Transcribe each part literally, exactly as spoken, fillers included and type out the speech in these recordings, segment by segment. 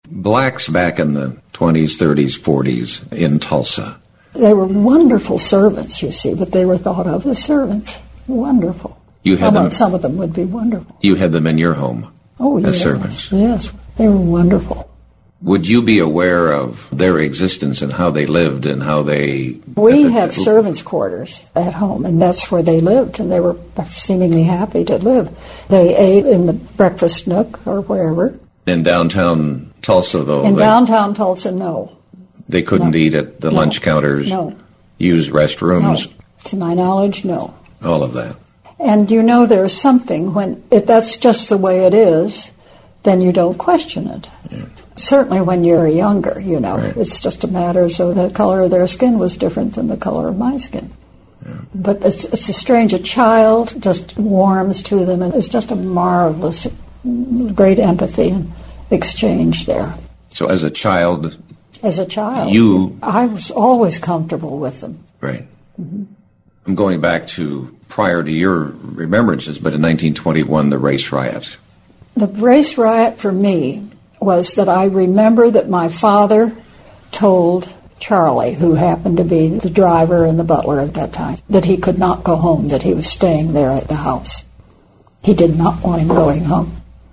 Blacks back in the twenties, thirties, forties in Tulsa. They were wonderful servants, you see, but they were thought of as servants. Wonderful. You had some, them, of, some of them would be wonderful. You had them in your home oh, as yes, servants. Yes, they were wonderful. Would you be aware of their existence and how they lived and how they... We had servants' quarters at home, and that's where they lived, and they were seemingly happy to live. They ate in the breakfast nook or wherever. In downtown Tulsa, though? In they, downtown Tulsa, no. They couldn't no. eat at the no. lunch counters? No. Use restrooms? No. To my knowledge, no. All of that. And you know there's something when, if that's just the way it is, then you don't question it. Yeah. Certainly when you're younger, you know, right. It's just a matter so the color of their skin was different than the color of my skin. Yeah. But it's, it's a strange, a child just warms to them, and it's just a marvelous, great empathy and exchange there. So as a child... As a child, you... I was always comfortable with them. Right. Mm-hmm. I'm going back to prior to your remembrances, but in nineteen twenty-one, the race riot. The race riot for me was that I remember that my father told Charlie, who happened to be the driver and the butler at that time, that he could not go home, that he was staying there at the house. He did not want him going home.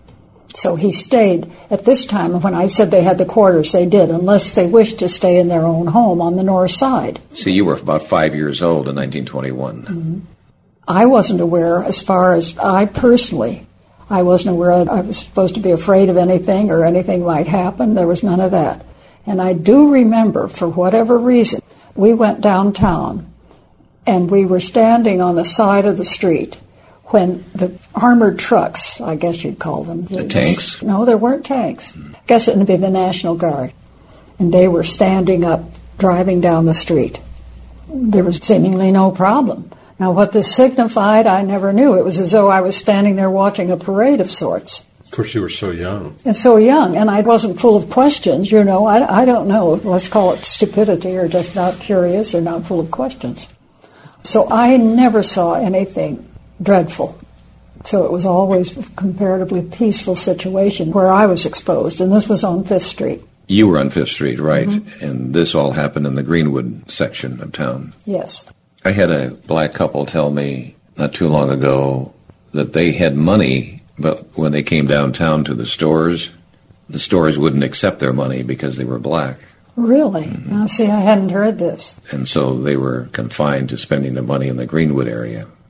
So he stayed. At this time, when I said they had the quarters, they did, unless they wished to stay in their own home on the north side. See, you were about five years old in nineteen twenty-one. Mm-hmm. I wasn't aware, as far as I personally, I wasn't aware I was supposed to be afraid of anything or anything might happen. There was none of that. And I do remember, for whatever reason, we went downtown and we were standing on the side of the street when the armored trucks, I guess you'd call them. The tanks? No, there weren't tanks. I guess it would be the National Guard. And they were standing up, driving down the street. There was seemingly no problem. Now, what this signified, I never knew. It was as though I was standing there watching a parade of sorts. Of course, you were so young. And so young, and I wasn't full of questions, you know. I, I don't know. Let's call it stupidity or just not curious or not full of questions. So I never saw anything dreadful. So it was always a comparatively peaceful situation where I was exposed, and this was on Fifth Street. You were on Fifth Street, right? Mm-hmm. And this all happened in the Greenwood section of town. Yes. I had a black couple tell me not too long ago that they had money, but when they came downtown to the stores, the stores wouldn't accept their money because they were black. Really? Mm-hmm. Now, see, I hadn't heard this. And so they were confined to spending the money in the Greenwood area.